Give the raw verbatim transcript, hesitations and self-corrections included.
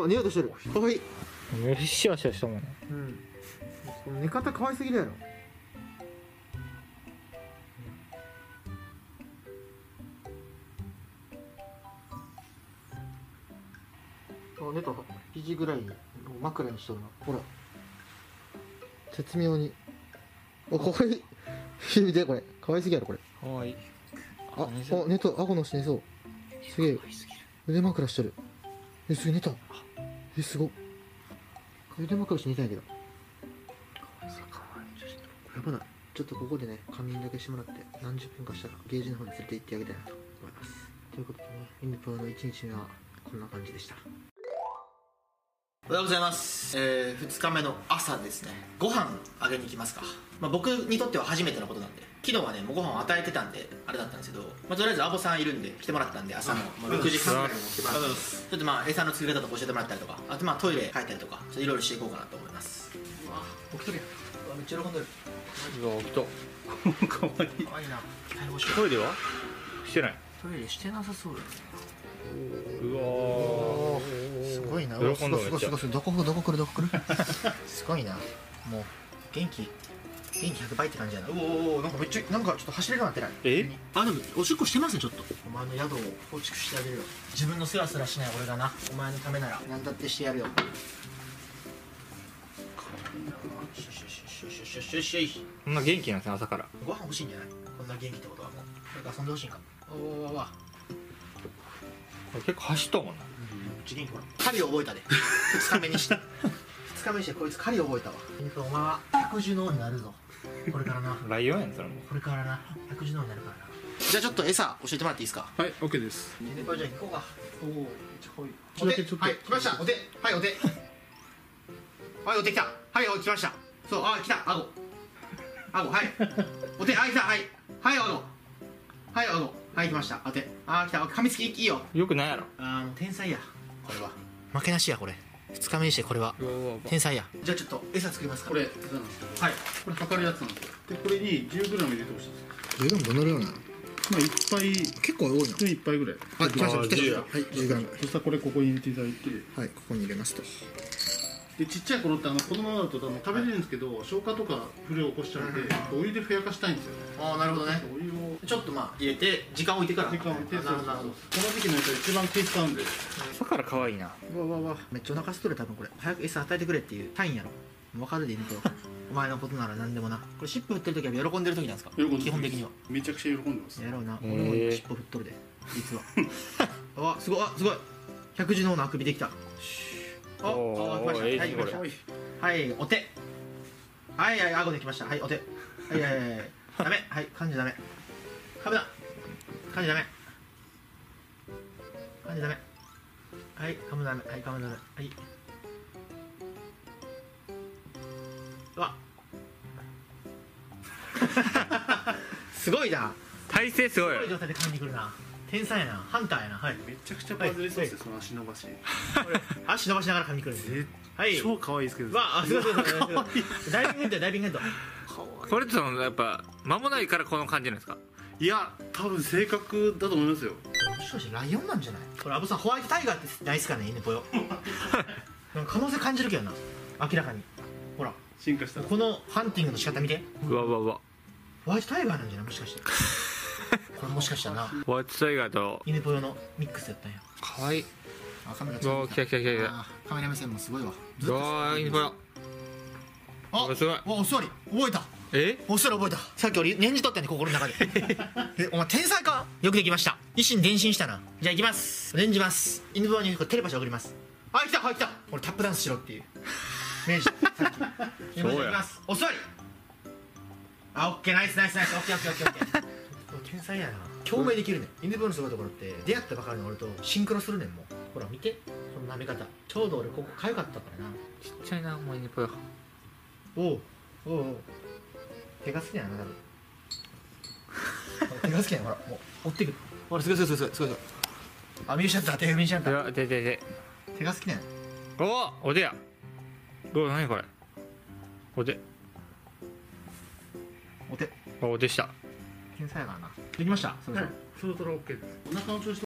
お、寝ようとしてる。かわいい。 よししわしわしたもんね。 うん。この寝方可愛すぎるやろ。あ、寝た。肘ぐらいに枕にしとるな。ほら。絶妙に。あ、かわいい。見てこれ。可愛すぎやろこれ。 かわいい。 あ、あ、寝と、顎の下寝そう。すげえ。腕枕してる。え、すげえ寝た。え、すごっ。腕枕して寝たんやけど。やばない。ちょっとここでね、仮眠だけしてもらって、何十分かしたらゲージの方に連れて行ってあげたいなと思います。ということでね、インプロのいちにちめはこんな感じでした。おはようございます、えー、ふつかめの朝ですね。ご飯あげに行きますか。まあ、僕にとっては初めてのことなんで、昨日はねもうご飯を与えてたんであれだったんですけど、まあ、とりあえずアボさんいるんで来てもらったんで、朝のまあろくじはんぐらいに来てもらって、ちょっとまあ餌の作り方とか教えてもらったりとか、あとまあトイレ入ったりとかいろいろしていこうかなと思います。うわ起きとるやん。うわめっちゃ喜んでる。 うわ起きた。かわいい。 かわいいな。 トイレはしてない。 トイレしてなさそうだよね。 うわすごいな。 喜んだめっちゃ。 すごいすごい。どこどこ来るどこ来るすごいな。もう元気元気ひゃくばいって感じやな。おおお、なんかめっちゃなんかちょっと走れるようになってない。 えあ、でもおしっこしてますね。ちょっとお前の宿を構築してあげるよ。自分の世話すらしない俺がな、お前のためなら何だってしてやるよ。よしよしよしよしよしよしよしよし。 こんな元気なんですね朝から。 ご飯欲しいんじゃない。こんな元気ってことはもうなんか遊んでほしいんか。おおおお、 結構走ったもんな。 次元気ほら狩りを覚えたでふつかめにしてふつかめにしてこいつ狩りを覚えたわ。お前は百獣の王になるぞこれからな。 ライオンやんそれも。 これからな百獣の王になるからな。じゃあちょっと餌教えてもらっていいですか。 はい、オッケーです。 じゃあ行こうか。おおめっちゃ可愛い。 ちょっとだけちょっとはい来ました。お手はいお手はいお手来た。はいお来ました。そうあ来たあごあごはいお手あ来たはいはいあごはいあごはい来ましたお手あ来た噛みつきいいよ。 よくないやろ。 あーもう天才やこれは。負けなしやこれ。ふつかめにしてこれは天才や。じゃあちょっと餌作りますか。 これ餌なんですけど、 はい。 これ測るやつなんですよ。でこれに じゅうグラム 入れてほしいんですよ。 じゅうグラムどの量なの。 まあいっぱい、 結構多いの。 普通にいっぱいぐらい。 あ来ました来てじゅうはい じゅうグラム。 そしたらこれここに入れていただいて、 はいここに入れますと。 でちっちゃい頃ってあの子供だとあの食べれるんですけど、消化とか不良を起こしちゃうんで、お湯でふやかしたいんですよね。 ああなるほどね。 お湯をちょっとまあ入れて時間置いてから。 時間置いて、 なそうそうそう。 るほどなるほど。 この時期のやつが一番気使うんで。 朝から可愛いな。 うわうわうわめっちゃお腹すとる。多分これ早く餌与えてくれっていうサインやろ。分かるでいいねとお前のことなら何でもな。これ尻尾振ってる時は喜んでる時なんですか。 喜んでる基本的にはめちゃくちゃ喜んでます。 やろうな。 へー俺も尻尾振っとるで実はあすごいあすごい百獣の王のあくびできた。あおーあ来ました。 ええはい来ました。 これはいお手はいはい顎できました。はいお手はいはいはいはいダメはい噛んじゃダメ噛むな噛んじゃダメ噛んじゃダメはい噛むダメはい噛むダメはいうわすごいな。 体勢すごいよすごい。状態で噛みに来るな。天才やな。ハンターやな。はいめちゃくちゃバズりそうですよ、その足伸ばし。 足伸ばしながら噛みに来るんです。はい超可愛いですけど。 わあすごいすごいすごいすごいダイビングヘッドダイビングヘッド。 これってそのやっぱ間もないからこの感じなんですか。 いや、多分性格だと思いますよ。 もしかしてライオンなんじゃない。これアブさんホワイトタイガーって大好きかね犬ぽよなんか可能性感じるけどな明らかに。ほら進化したら。 このハンティングの仕方見て。 うわうわうわ。 ホワイトタイガーなんじゃないもしかしてこれもしかしたらなホワイトタイガーと犬ぽよのミックスやったんや。 可愛い。 あカメラうわ来た来た来た来た。 あカメラ目線もすごいわ。 うわーいい子よ。 あすごい。 おお座り覚えた。 えお座り覚えた。さっき俺念じとったんで心の中でえお前天才か。よくできました。一心伝心したな。じゃあ行きます。念じます。犬坊にこれテレパシー送ります。あ来たはい来た。俺タップダンスしろっていう明治さっきそうや行きます。お座り。あオッケーナイスナイスナイスオッケーオッケーオッケーオッケー天才やな。共鳴できるね。犬坊のすごいところって出会ったばかりの俺とシンクロするねん。もうほら見てこの舐め方。ちょうど俺ここかゆかったからな。 ちっちゃいなお前にぽよ。 おうおうおう手が好きやな多分手が好きやな。ほらもう追ってくる。ほらすごいすごいすごいすごいすごい。あ見失った手見失った。 いやででで。 手が好きなんや。 おおでや。お何これ。おで。 お手おでした。 天才やからな。できましたそろそろ。 そろそろ OK です。お腹の調子